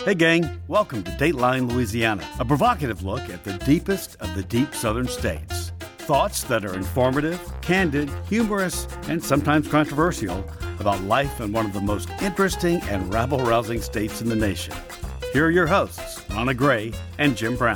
Hey gang, welcome to Dateline Louisiana, a provocative look at the deepest of the deep southern states. Thoughts that are informative, candid, humorous, and sometimes controversial about life in one of the most interesting and rabble-rousing states in the nation. Here are your hosts, Ronna Gray and Jim Brown.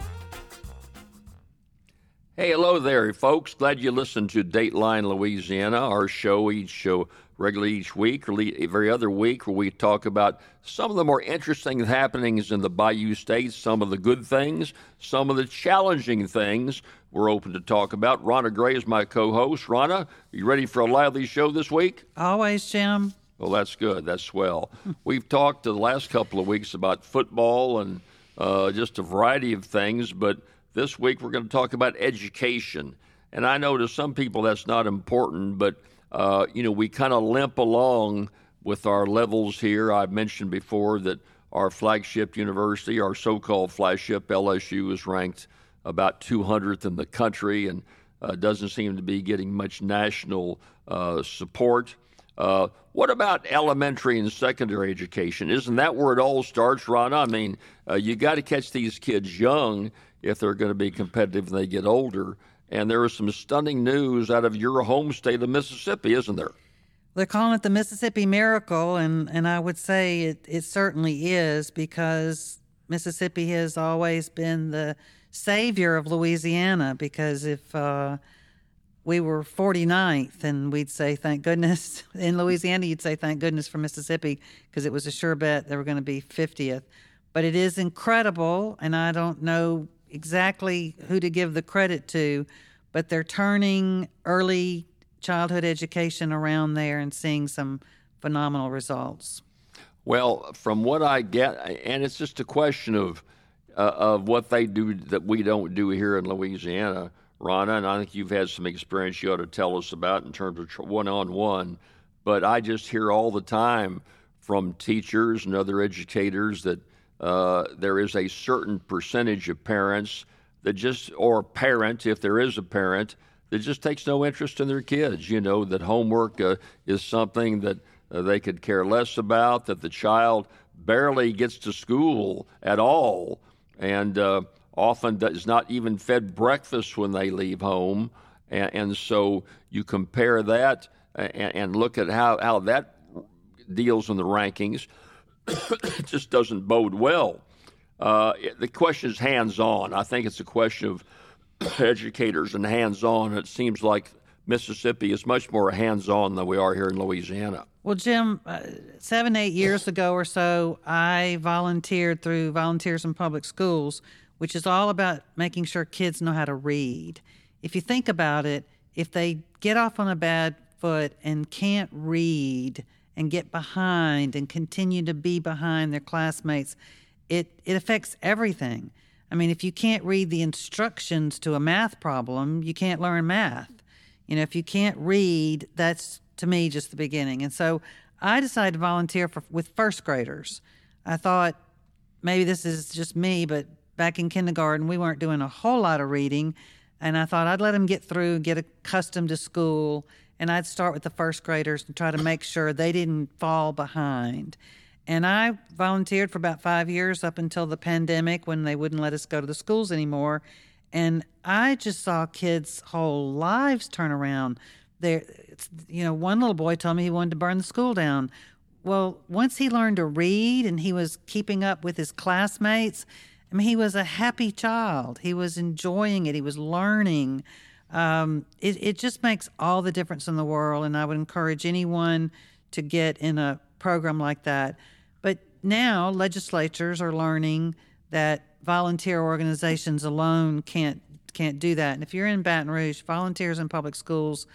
Hey, hello there, folks. Glad you listened to Dateline Louisiana, our show regularly each week or every other week, where we talk about some of the more interesting happenings in the Bayou States, some of the good things, some of the challenging things we're open to talk about. Ronna Gray is my co-host. Ronna, are you ready for a lively show this week? Always, Jim. Well, that's good. That's swell. We've talked the last couple of weeks about football and just a variety of things, but this week we're going to talk about education. And I know to some people that's not important, but we kind of limp along with our levels here. I've mentioned before that our flagship university, our so-called flagship LSU, is ranked about 200th in the country and doesn't seem to be getting much national support. What about elementary and secondary education? Isn't that where it all starts, Ronna? I mean, you got to catch these kids young if they're going to be competitive when they get older. And there is some stunning news out of your home state of Mississippi, isn't there? They're calling it the Mississippi Miracle, and I would say it certainly is, because Mississippi has always been the savior of Louisiana, because if we were 49th and we'd say thank goodness, in Louisiana you'd say thank goodness for Mississippi, because it was a sure bet they were going to be 50th. But it is incredible, and I don't know exactly who to give the credit to, but they're turning early childhood education around there and seeing some phenomenal results. Well, from what I get, and it's just a question of what they do that we don't do here in Louisiana, Ronna, and I think you've had some experience you ought to tell us about in terms of one-on-one, but I just hear all the time from teachers and other educators that there is a certain percentage of parents that or parent, if there is a parent, that just takes no interest in their kids, that homework is something that they could care less about, that the child barely gets to school at all, and often is not even fed breakfast when they leave home. And so you compare that and look at how that deals in the rankings. It just doesn't bode well. The question is hands-on. I think it's a question of educators and hands-on. It seems like Mississippi is much more hands-on than we are here in Louisiana. Well, Jim, 7-8 years ago or so, I volunteered through Volunteers in Public Schools, which is all about making sure kids know how to read. If you think about it, if they get off on a bad foot and can't read and get behind and continue to be behind their classmates, it affects everything. I mean, if you can't read the instructions to a math problem, you can't learn math. If you can't read, that's, to me, just the beginning. And so I decided to volunteer with first graders. I thought, maybe this is just me, but back in kindergarten, we weren't doing a whole lot of reading, and I thought I'd let them get through, get accustomed to school, and I'd start with the first graders and try to make sure they didn't fall behind. And I volunteered for about 5 years up until the pandemic, when they wouldn't let us go to the schools anymore. And I just saw kids' whole lives turn around. One little boy told me he wanted to burn the school down. Well, once he learned to read and he was keeping up with his classmates, he was a happy child. He was enjoying it. He was learning. It just makes all the difference in the world, and I would encourage anyone to get in a program like that. But now legislatures are learning that volunteer organizations alone can't do that. And if you're in Baton Rouge, Volunteers in Public Schools,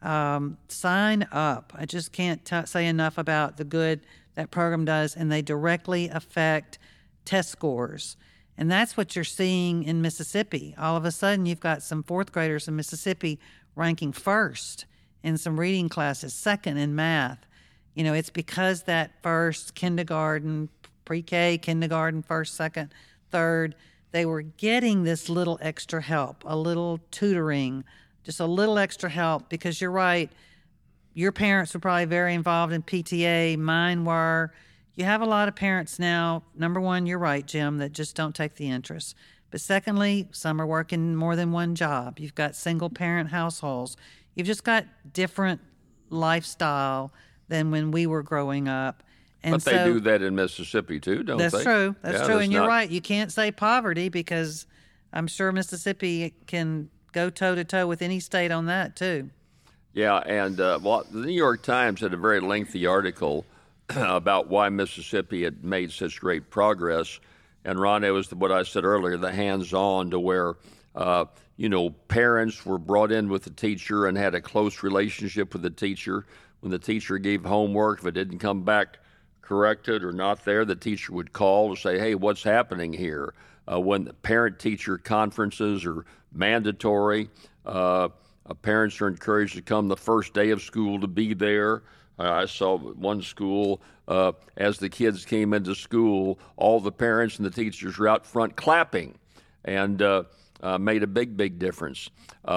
sign up. I just can't say enough about the good that program does, and they directly affect test scores. And that's what you're seeing in Mississippi. All of a sudden, you've got some fourth graders in Mississippi ranking first in some reading classes, second in math. It's because that first kindergarten, pre-K, kindergarten, first, second, third, they were getting this little extra help, a little tutoring, just a little extra help, because you're right, your parents were probably very involved in PTA. Mine were. you have a lot of parents now. Number one, you're right, Jim, that just don't take the interest. But secondly, some are working more than one job. You've got single parent households. You've just got different lifestyle than when we were growing up. And but they do that in Mississippi too, don't they? That's true. That's Yeah, true. And you're not- right. You can't say poverty because I'm sure Mississippi can go toe to toe with any state on that too. Yeah, and the New York Times had a very lengthy article about why Mississippi had made such great progress. And Ron, it was what I said earlier, the hands-on, to where parents were brought in with the teacher and had a close relationship with the teacher. When the teacher gave homework, if it didn't come back corrected or not there, the teacher would call to say, "Hey, what's happening here?" When the parent-teacher conferences are mandatory, parents are encouraged to come the first day of school to be there. I saw one school, as the kids came into school, all the parents and the teachers were out front clapping, and made a big difference.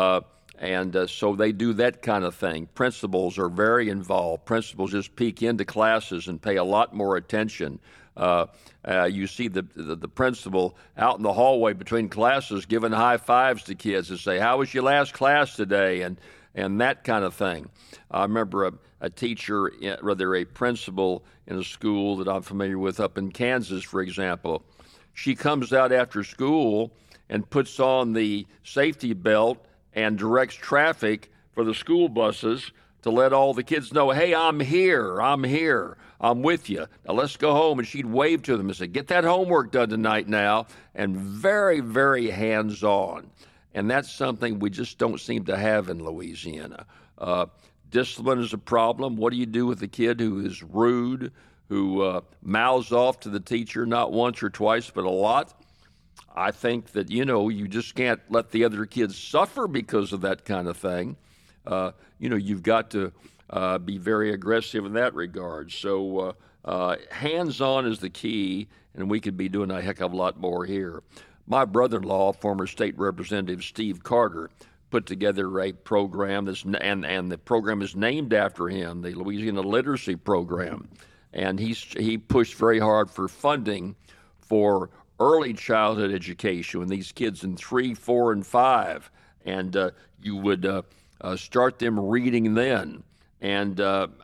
So they do that kind of thing. Principals are very involved. Principals just peek into classes and pay a lot more attention. You see the principal out in the hallway between classes giving high fives to kids and say, "How was your last class today?" and that kind of thing. I remember a teacher, rather a principal in a school that I'm familiar with up in Kansas, for example. She comes out after school and puts on the safety belt and directs traffic for the school buses to let all the kids know, "Hey, I'm here, I'm with you. Now let's go home." And she'd wave to them and say, "Get that homework done tonight now," and very, very hands-on. And that's something we just don't seem to have in Louisiana. Discipline is a problem. What do you do with a kid who is rude, who mouths off to the teacher not once or twice, but a lot? I think that, you just can't let the other kids suffer because of that kind of thing. You've got to be very aggressive in that regard. So hands-on is the key, and we could be doing a heck of a lot more here. My brother-in-law, former state representative Steve Carter, put together a program and the program is named after him, the Louisiana Literacy Program. And he pushed very hard for funding for early childhood education when these kids in 3, 4, and 5, and you would start them reading then. And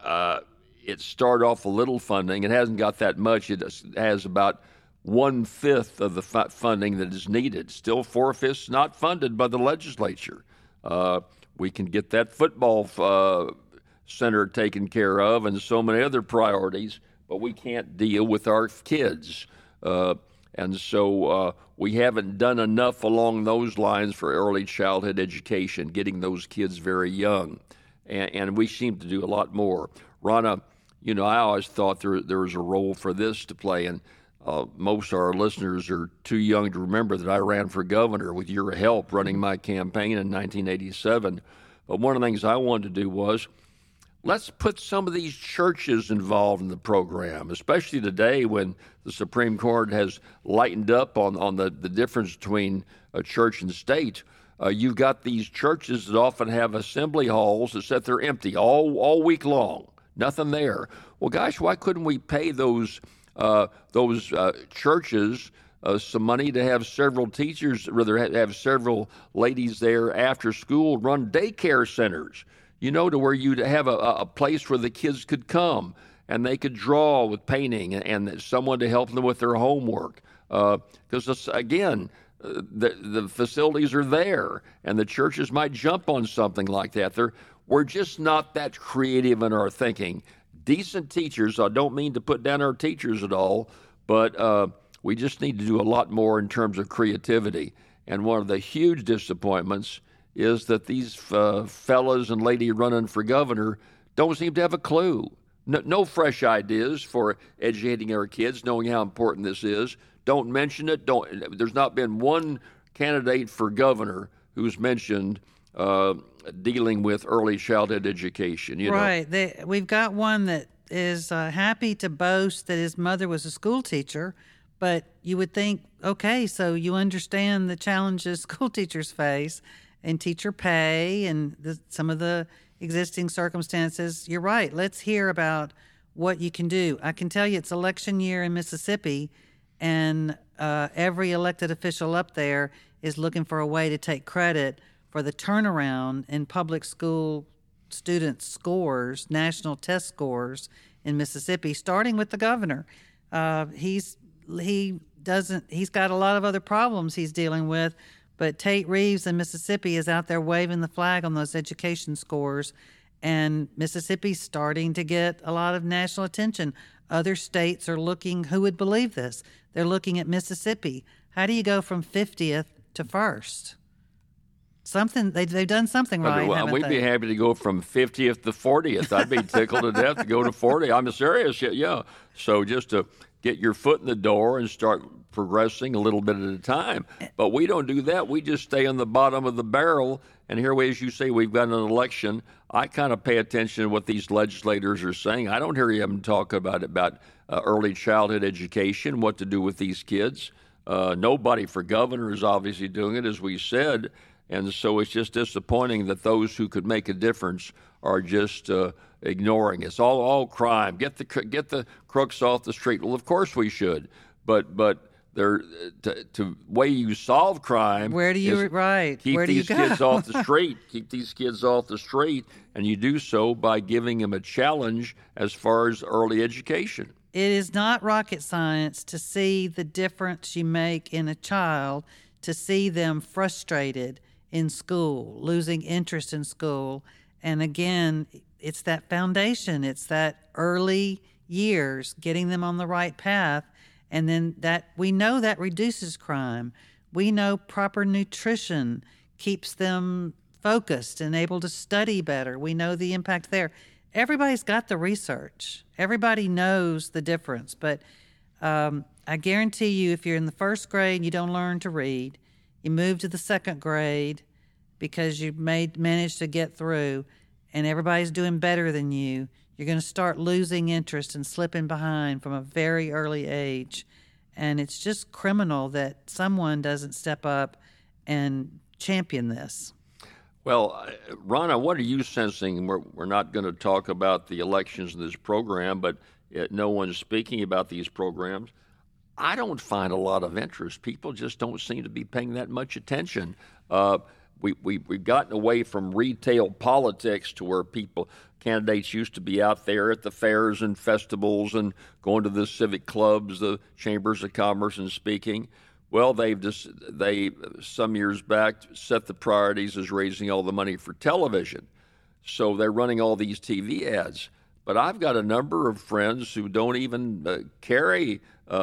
it started off a little funding. It hasn't got that much. It has about 1/5 of the funding that is needed. Still 4/5 not funded by the legislature. We can get that football center taken care of and so many other priorities, but we can't deal with our kids. And so we haven't done enough along those lines for early childhood education, getting those kids very young. And we seem to do a lot more. Ronna, I always thought there was a role for this to play, and most of our listeners are too young to remember that I ran for governor with your help running my campaign in 1987. But one of the things I wanted to do was, let's put some of these churches involved in the program, especially today when the Supreme Court has lightened up on the difference between a church and state. You've got these churches that often have assembly halls that sit there empty all week long, nothing there. Well, gosh, why couldn't we pay those churches some money to have several teachers, rather have several ladies there after school, run daycare centers, to where you'd have a place where the kids could come and they could draw with painting and someone to help them with their homework. Because, again, the facilities are there, and the churches might jump on something like that. We're just not that creative in our thinking. Decent teachers, I don't mean to put down our teachers at all, but we just need to do a lot more in terms of creativity. And one of the huge disappointments is that these fellas and lady running for governor don't seem to have a clue. No fresh ideas for educating our kids, knowing how important this is. Don't mention it. There's not been one candidate for governor who's mentioned dealing with early childhood education. Right. We've got one that is happy to boast that his mother was a school teacher, but you would think, okay, so you understand the challenges school teachers face and teacher pay and some of the existing circumstances. You're right. Let's hear about what you can do. I can tell you it's election year in Mississippi, and every elected official up there is looking for a way to take credit for the turnaround in public school student scores, national test scores in Mississippi, starting with the governor. He's got a lot of other problems he's dealing with, but Tate Reeves in Mississippi is out there waving the flag on those education scores, and Mississippi's starting to get a lot of national attention. Other states are looking, who would believe this? They're looking at Mississippi. How do you go from 50th to first? They've done something right, haven't we'd they? be happy to go from 50th to 40th. I'd be tickled to death to go to 40. I'm serious, yeah. So just to get your foot in the door and start progressing a little bit at a time. But we don't do that. We just stay on the bottom of the barrel. And here, as you say, we've got an election. I kind of pay attention to what these legislators are saying. I don't hear them talk about early childhood education, what to do with these kids. Nobody for governor is obviously doing it, as we said. And so it's just disappointing that those who could make a difference are just ignoring it. It's all crime. Get the crooks off the street. Well, of course we should, but to way you solve crime. Where do you keep Where do these you go? kids off the street. Keep these kids off the street, and you do so by giving them a challenge as far as early education. It is not rocket science to see the difference you make in a child, to see them frustrated in school, losing interest in school. And again, it's that foundation. It's that early years, getting them on the right path. And then that we know that reduces crime. We know proper nutrition keeps them focused and able to study better. We know the impact there. Everybody's got the research. Everybody knows the difference. But I guarantee you, if you're in the first grade and you don't learn to read, you move to the second grade because you managed to get through, and everybody's doing better than you, you're going to start losing interest and slipping behind from a very early age. And it's just criminal that someone doesn't step up and champion this. Well, Ronna, what are you sensing? We're not going to talk about the elections in this program, but no one's speaking about these programs. I don't find a lot of interest. People just don't seem to be paying that much attention. We've gotten away from retail politics to where candidates used to be out there at the fairs and festivals and going to the civic clubs, the chambers of commerce, and speaking. Well, they some years back set the priorities as raising all the money for television. So they're running all these TV ads. But I've got a number of friends who don't even carry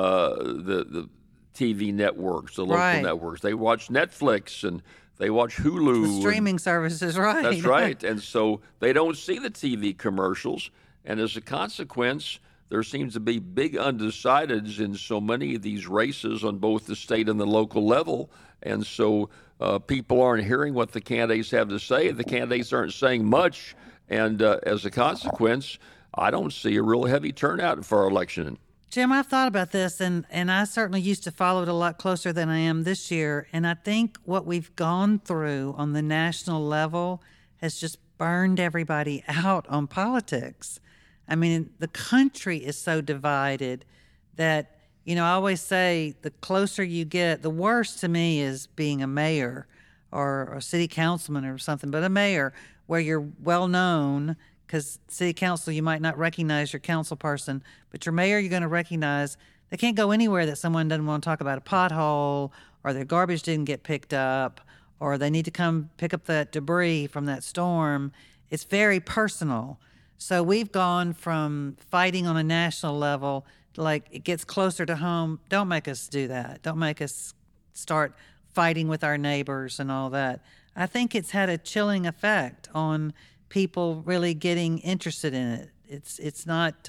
the TV networks, the local networks. They watch Netflix and they watch Hulu. The streaming services, right. That's right. And so they don't see the TV commercials. And as a consequence, there seems to be big undecideds in so many of these races on both the state and the local level. And so people aren't hearing what the candidates have to say. The candidates aren't saying much. And as a consequence, I don't see a real heavy turnout for our election. Jim, I've thought about this, and I certainly used to follow it a lot closer than I am this year. And I think what we've gone through on the national level has just burned everybody out on politics. I mean, the country is so divided that, I always say the closer you get, the worse to me is being a mayor or a city councilman or something, but a mayor where you're well known. Because city council, you might not recognize your council person, but your mayor, you're going to recognize. They can't go anywhere that someone doesn't want to talk about a pothole or their garbage didn't get picked up or they need to come pick up that debris from that storm. It's very personal. So we've gone from fighting on a national level to like it gets closer to home. Don't make us do that. Don't make us start fighting with our neighbors and all that. I think it's had a chilling effect on people really getting interested in it. It's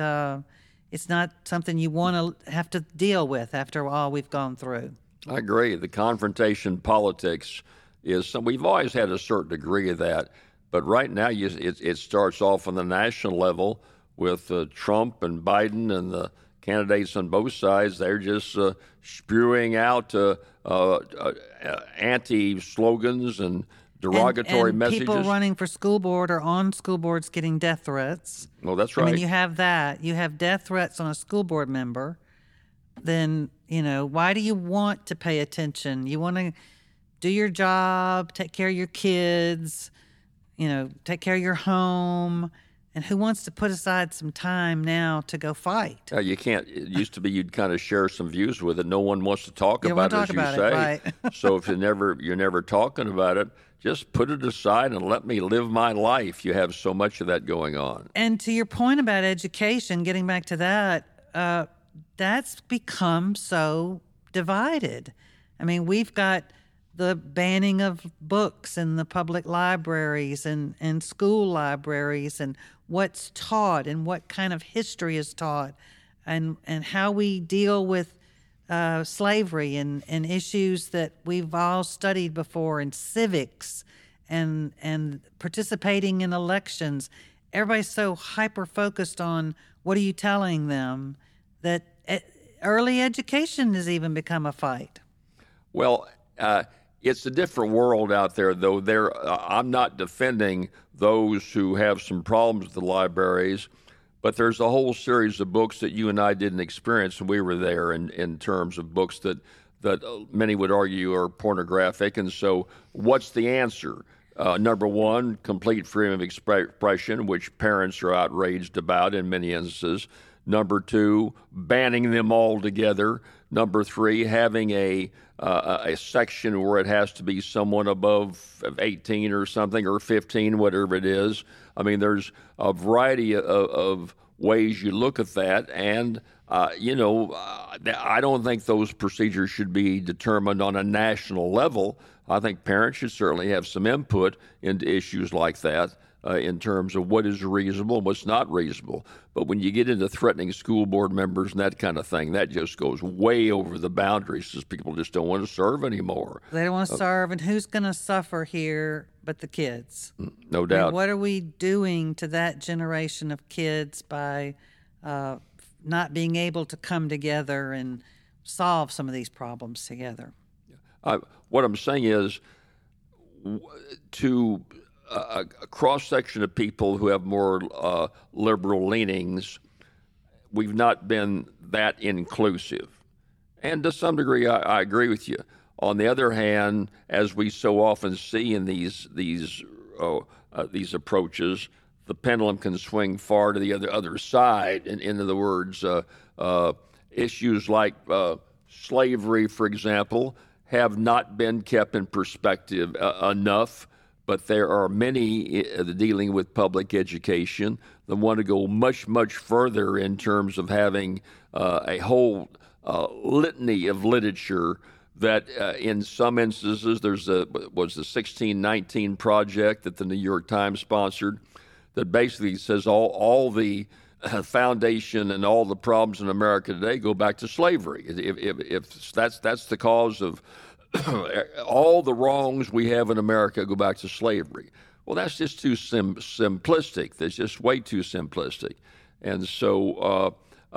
not something you want to have to deal with after all we've gone through. I agree. The confrontation politics is we've always had a certain degree of that, but right now it starts off on the national level with Trump and Biden and the candidates on both sides. They're just spewing out anti-slogans and derogatory and messages. People running for school board or on school boards getting death threats. Well, that's right. I mean, you have that. You have death threats on a school board member. Then, why do you want to pay attention? You want to do your job, take care of your kids, take care of your home. And who wants to put aside some time now to go fight? You can't. It used to be you'd kind of share some views with it. No one wants to talk You don't about want it, to as talk you about say. it, right. So if you're never talking about it, just put it aside and let me live my life. You have so much of that going on. And to your point about education, getting back to that, that's become so divided. I mean, we've got the banning of books in the public libraries and school libraries, and what's taught and what kind of history is taught, and how we deal with slavery and issues that we've all studied before, and civics and participating in elections. Everybody's so hyper-focused on what are you telling them that early education has even become a fight. Well, it's a different world out there, though. I'm not defending those who have some problems with the libraries, but there's a whole series of books that you and I didn't experience, and we were there in terms of books that many would argue are pornographic. And so what's the answer? Number one, complete freedom of expression, which parents are outraged about in many instances. Number two, banning them altogether. Number three, having a section where it has to be someone above 18 or something, or 15, whatever it is. I mean, there's a variety of ways you look at that, and I don't think those procedures should be determined on a national level. I think parents should certainly have some input into issues like that in terms of what is reasonable and what's not reasonable. But when you get into threatening school board members and that kind of thing, that just goes way over the boundaries, because people just don't want to serve anymore. They don't want to serve, and who's going to suffer here but the kids? No doubt. I mean, what are we doing to that generation of kids by not being able to come together and solve some of these problems together? What I'm saying is, to a cross-section of people who have more liberal leanings, we've not been that inclusive. And to some degree, I agree with you. On the other hand, as we so often see in these approaches, the pendulum can swing far to the other side. In other words, issues like slavery, for example, have not been kept in perspective enough. But there are many dealing with public education that want to go much, much further in terms of having a whole litany of literature that in some instances, was the 1619 project that the New York Times sponsored that basically says all the foundation and all the problems in America today go back to slavery. If that's the cause of all the wrongs we have in America, go back to slavery. Well, that's just too simplistic. That's just way too simplistic. And so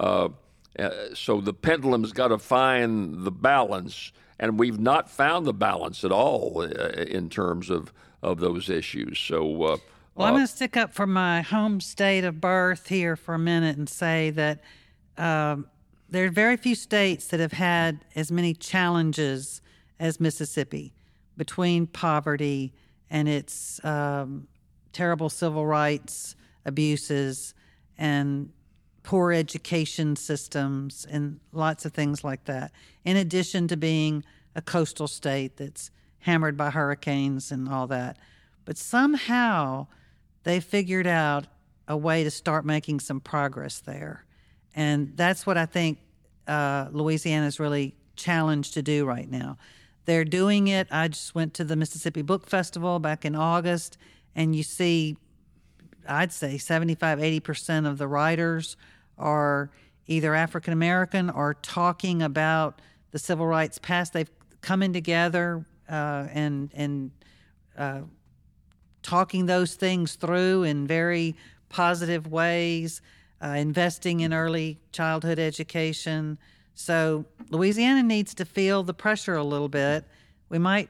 the pendulum's got to find the balance, and we've not found the balance at all in terms of those issues. So, well, I'm going to stick up for my home state of birth here for a minute and say that there are very few states that have had as many challenges as Mississippi, between poverty and its terrible civil rights abuses and poor education systems and lots of things like that, in addition to being a coastal state that's hammered by hurricanes and all that. But somehow they figured out a way to start making some progress there. And that's what I think Louisiana's really challenged to do right now. They're doing it. I just went to the Mississippi Book Festival back in August, and you see, I'd say 75-80% of the writers are either African American or talking about the civil rights past. They've coming together and talking those things through in very positive ways, investing in early childhood education. So Louisiana needs to feel the pressure a little bit. We might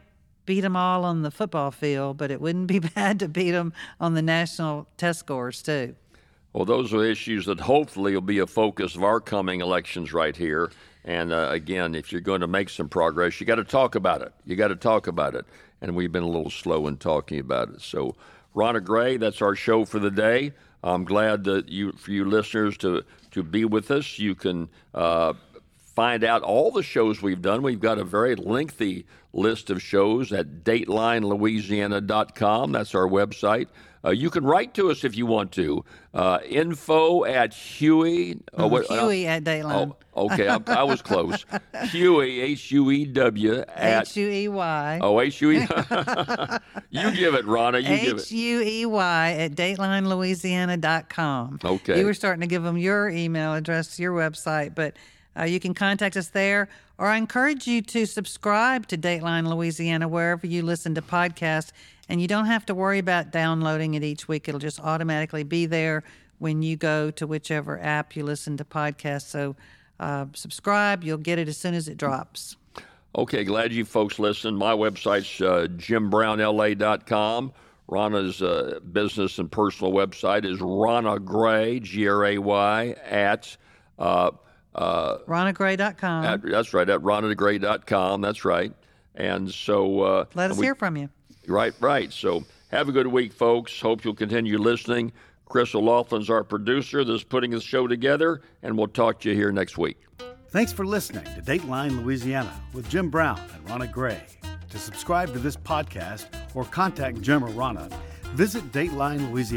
beat them all on the football field, but it wouldn't be bad to beat them on the national test scores, too. Well, those are issues that hopefully will be a focus of our coming elections right here. And again, if you're going to make some progress, you got to talk about it. And we've been a little slow in talking about it. So, Ronna Gray, that's our show for the day. I'm glad that for you listeners to be with us. You can find out all the shows we've done. We've got a very lengthy list of shows at DatelineLouisiana.com. That's our website. You can write to us if you want to. Info at Huey. Huey at Dateline. Oh, okay. I was close. Huey, H-U-E-W at... H-U-E-Y. Oh, H-U-E. You give it, Ronna. You give it. H-U-E-Y at DatelineLouisiana.com. Okay. You were starting to give them your email address, your website, but you can contact us there. Or I encourage you to subscribe to Dateline Louisiana wherever you listen to podcasts. And you don't have to worry about downloading it each week. It'll just automatically be there when you go to whichever app you listen to podcasts. So subscribe. You'll get it as soon as it drops. Okay, glad you folks listened. My website's JimBrownLA.com. Ronna's business and personal website is Ronna Gray, Gray, at... RonnaGray.com. That's right, at RonnaGray.com. That's right. And so... Let us hear from you. Right. So have a good week, folks. Hope you'll continue listening. Chris O'Loughlin's our producer that's putting the show together, and we'll talk to you here next week. Thanks for listening to Dateline Louisiana with Jim Brown and Ronna Gray. To subscribe to this podcast or contact Jim or Ronna, visit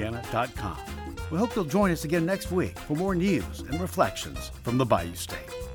DatelineLouisiana.com. We hope you'll join us again next week for more news and reflections from the Bayou State.